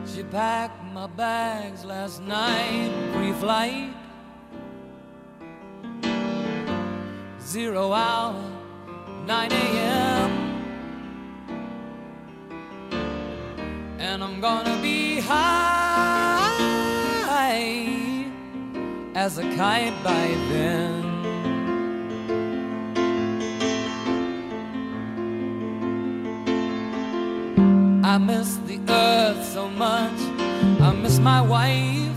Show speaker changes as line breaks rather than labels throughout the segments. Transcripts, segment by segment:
She packed my bags last night, pre-flight, 0 hour, 9 a.m. And I'm gonna be high as a kite by then. I miss the earth so much, I miss my wife.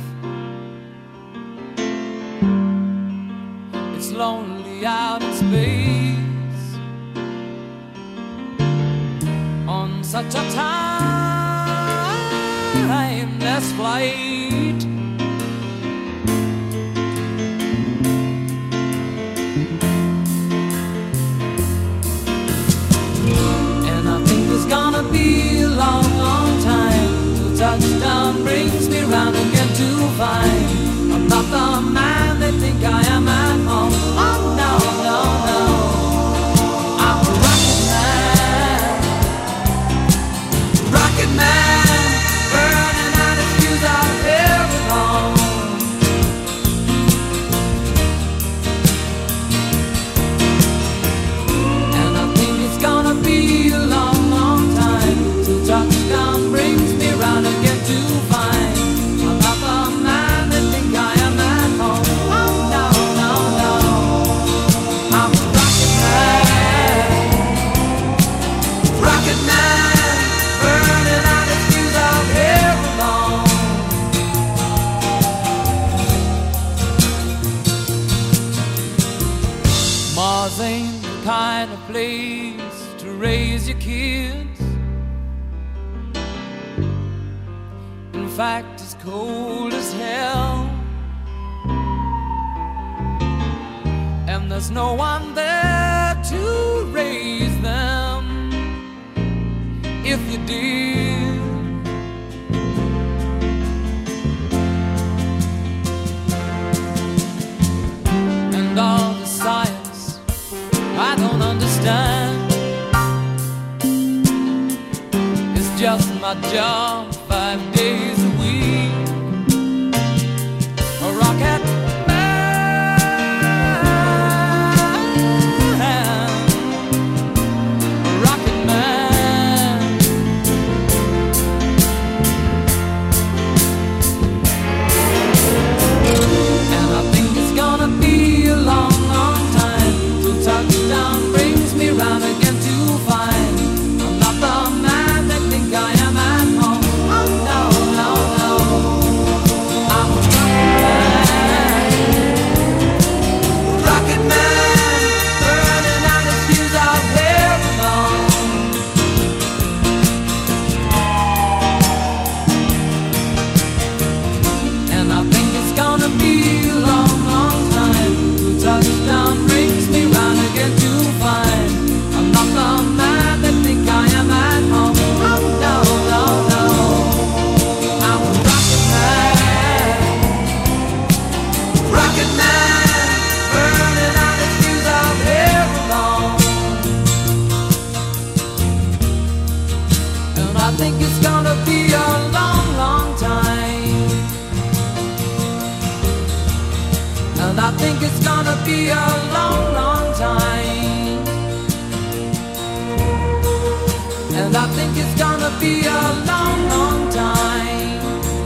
It's lonely out in space on such a timeless flight. And I think it's gonna be a long, long time till touchdown brings me round again to find I'm not the man they think I am at home. Oh no, no, no, I'm a rocket man, burning out his fuse out here alone. And I think it's gonna be a long, long time till touchdown brings me round again to find I'm not the man they think I am at home. Oh no, no, no, I'm a rocket man, burning out his fuse out here alone. Mars ain't the kind of place to raise your kids. In fact, it's cold as hell, and there's no one there to raise them if you did. And all the science I don't understand, it's just my job 5 days a week. A rocket man, a rocket man. And I think it's gonna be a long, long time till touchdown brings me round again to find I'm not the man they think I am at home. Oh no, no, no, I'm a rocket man, burning out his fuse out here alone. And I think it's gonna be a long, long time till touchdown brings me round again to find I'm not the man they think I am at home. Oh no, no, no, I'm a rocket man, burning out his fuse out here alone. And I think it's gonna be a long, long time. And I think it's gonna be a long, long time. And I think it's gonna be a long, long time.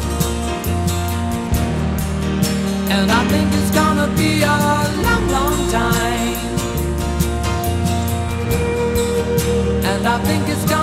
And I think it's gonna be a long, long time. And I think it's gonna